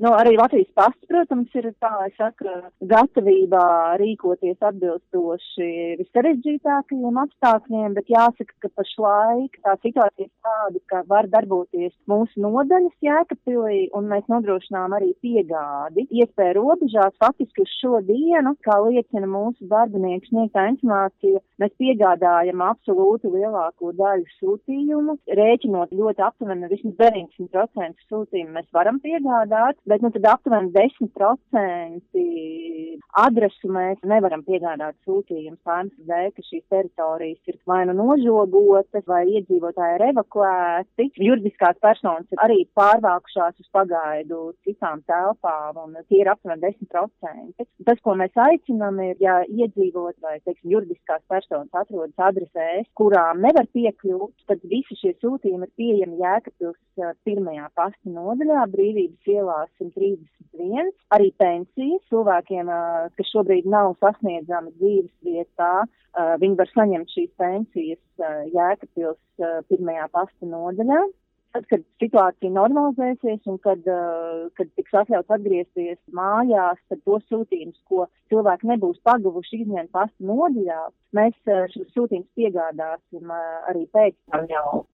Nu, arī Latvijas pasts, protams, ir tā, es saku, gatavībā rīkoties atbilstoši visarežģītākajiem apstākļiem, bet jāsaka, ka pašlaik tā situācija ir tāda, ka var darboties mūsu nodaļas Jēkabpilī, un mēs nodrošinām arī piegādi. Iespēja robežās faktiski uz šo dienu, kā liecina mūsu darbinieku sniegtā informācija, mēs piegādājam absolūti lielāko daļu sūtījumu, rēķinot ļoti aptuveni vismaz 90% sūtījumu mēs varam piegādāt, bet nu tad aptuveni 10% adresu mēs nevaram piegādāt sūtījumu saimnes dēļ, ka šīs teritorijas ir vai nu nožogotas, vai iedzīvotāji ir evakuēti. Juridiskās personas ir arī pārvākušās uz pagaidu citām telpām, un tie ir aptuveni 10%. Tas, ko mēs aicinām, ir, ja iedzīvot vai, teiksim, juridiskās personas atrodas adresēs, kurām nevar piekļūt, tad visi šie sūtījumi ir pieejami Jēkabpils pirmajā pasta nodaļā, Brīvības ielā 131. Arī pensijas cilvēkiem, kas šobrīd nav sasniedzami dzīves vietā, viņi var saņemt šīs pensijas Jēkabpils pirmajā pasta nodaļā. Tad, kad situācija normalizēsies un kad tiks atļauts atgriezties mājās, tad tos sūtījumus, ko cilvēki nebūs pagavuši izņemt pasta nodaļā, mēs šos sūtījumus piegādāsim arī pēc tam jau